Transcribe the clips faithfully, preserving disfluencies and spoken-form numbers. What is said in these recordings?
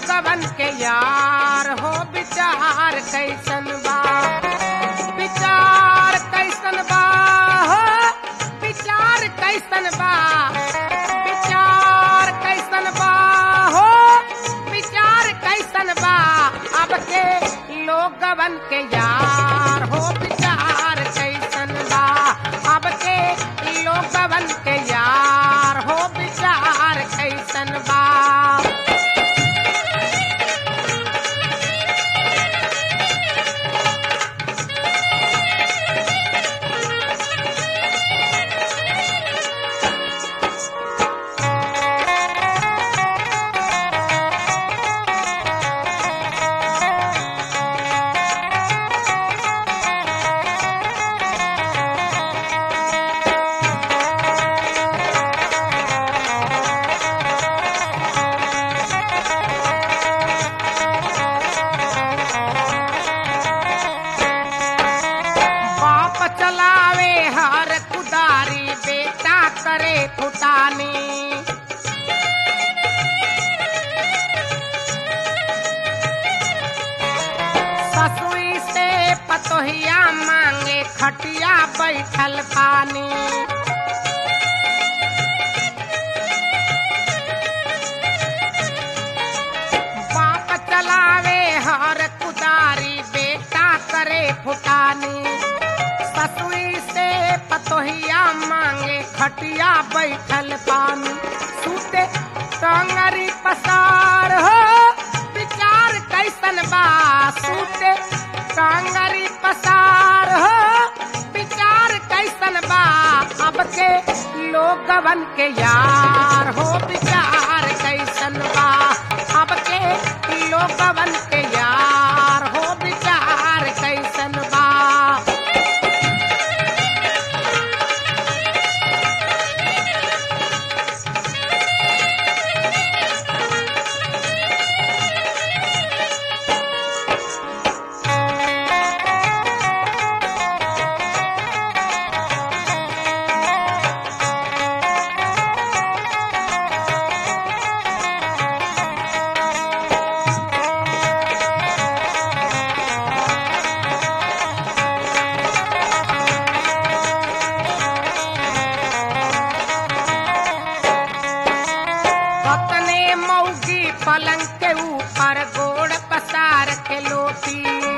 लोगवन के यार हो विचार कैसन बा विचार कैसन बा हो विचार कैसन बा विचार कैसन बा हो विचार कैसन बा अब के लोगवन के यार हो विचार कैसन बा अब के लोगवन के यार हो विचार कैसन बा चलावे हर कुदारी बेटा करे फुटानी ससुई से पतोहिया मांगे खटिया बैठल पानी बाप चलावे हर कुदारी बेटा करे फुटानी ससुई से पतोहिया मांगे खटिया बैठल पानी सूते टंगरी पसार हो विचार कैसन बा सूते टंगरी पसार हो विचार कैसन बा अब के लोगवन के यार हो विचार कैसन बा अब के लोगवन के यार हो विचार कैसन बा पलंग के ऊपर गोड़ पसार के लोटी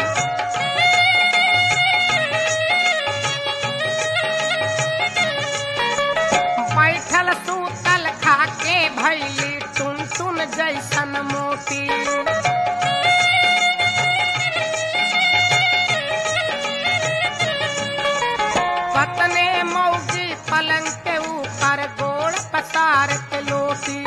बैठल सूतल खाके भैली टुन टुन जैसन मोटी पतने मौगी पलंग के ऊपर गोड़ पसार के लोटी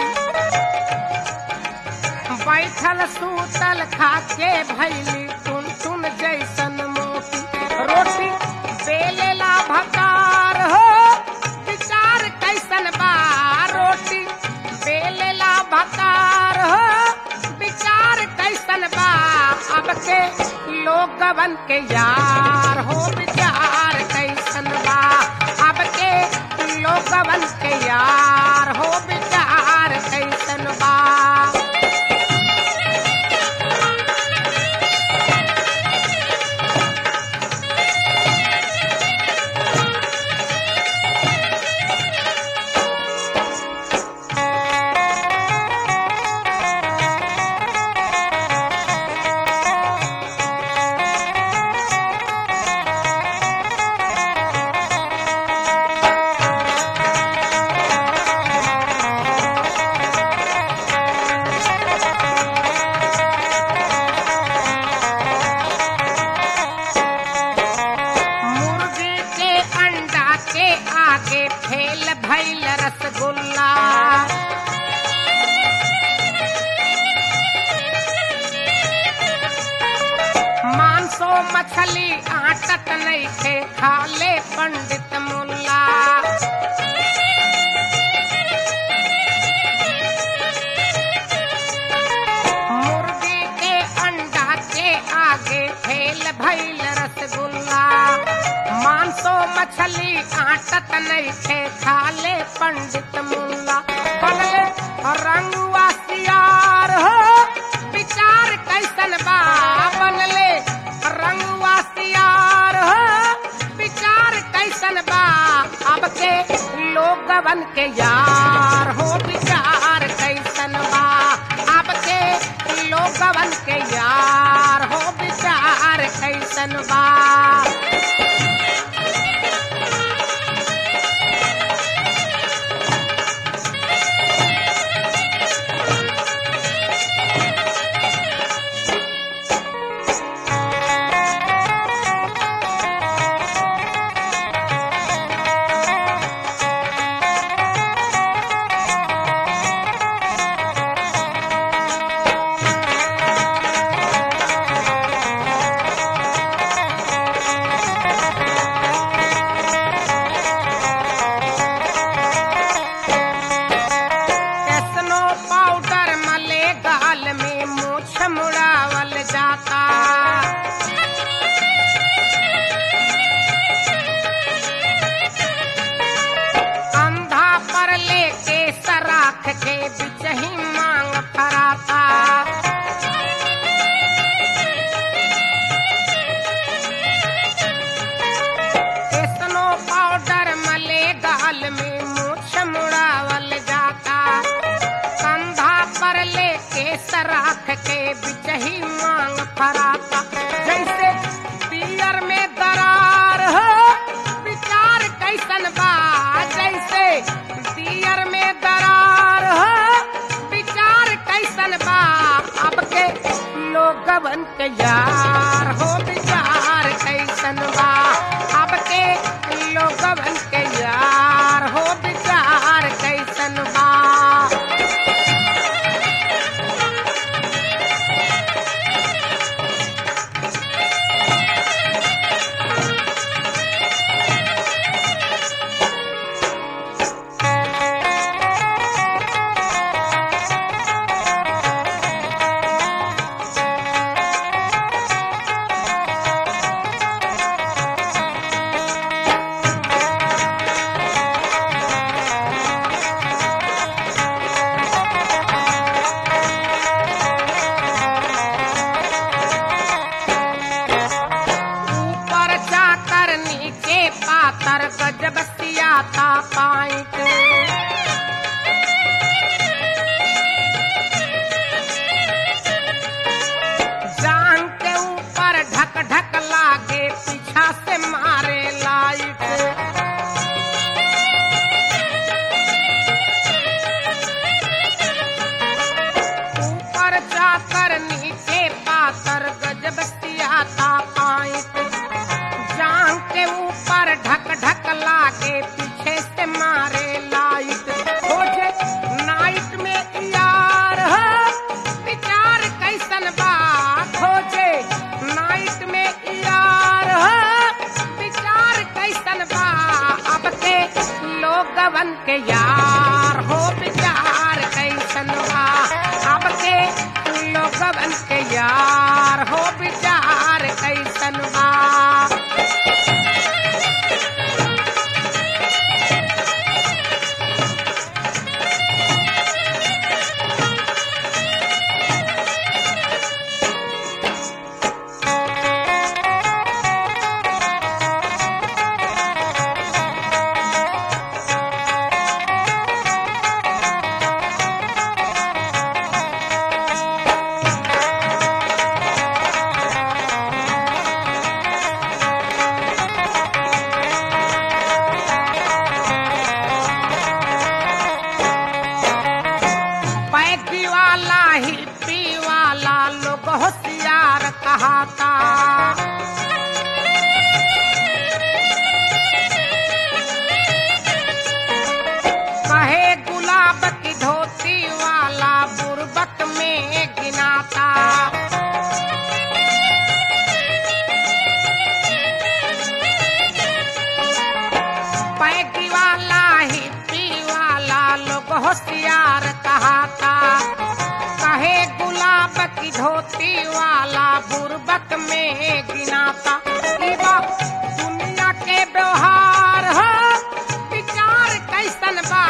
बैठल सूतल खाके भैली टुन टुन जैसन मोटी रोटी बेलेला भकार हो विचार कैसन बा रोटी बेलेला भकार हो विचार कैसन बा अब के लोगवन के यार हो विचार कैसन बा अब के लोगवन के यार हो विचार कैसन बा आगे फेल भैल रसगुल्ला मांसो मछली आटत नहीं थे खाले पंडित मुल्ला मुर्गी के अंडा के आगे फेल भैल रसगुल्ला मांसो मछली आटत नहीं थे खाले पंडित मुल्ला बनले रंगुआ सियार हो कैसन बा बनले रंगवा सियार हो विचार कैसन बा अब के लोगवन के यार हो विचार कैसन बा अब के लोगवन के यार हो विचार कैसन बा मुड़ावल जाता अंधा पर लेके सराख के बिच ही मांग फराता स्नो पाउडर मले गाल में मूछ मुड़ावल जाता कंधा पर लेके सराख के बिच ही मांग फराता जैसे पियर में दरार हो विचार कैसन बा जैसे पियर में दरार हो विचार कैसन बा अब के लोगवन के यार हो विचार कैसन बा अब के लोगवन के यार हो विचार कैसन बा पातर गजब सियाता पाइट जान के ऊपर ढक ढक लागे पीछा से मारे लाइट ऊपर जाकर नीचे पातर गजब सियाता पाइट जान के ऊपर ढक ढक लागे पीछे से मारे लाइट खोजे नाइट में यार हो विचार कैसन बा खोजे नाइट में यार हो विचार कैसन बा अब के लोगवन के यार हो विचार कैसन बा अब के लोगवन के यार हो विचार कैसन बा होशियार कहाता कहे गुलाब की धोती वाला बुर्बक में गिनाता पैगी वाला हिप्पी वाला लोग होशियार कहाता कहे गुलाब की धोती वाला बुर्बक में गिनाता दुनिया के व्यवहार हो विचार कैसन बा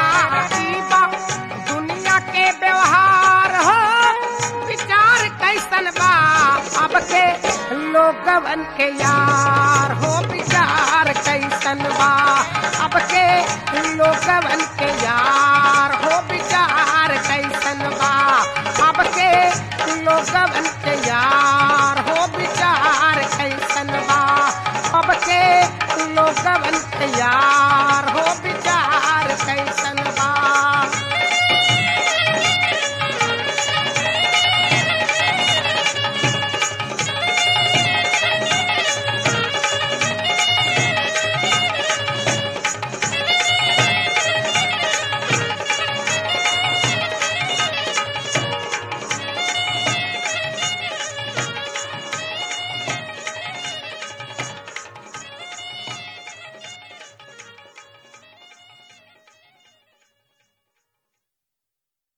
दुनिया के व्यवहार हो विचार कैसन बा अब के लोगवन के यार हो विचार कैसन बा अब के लोगवन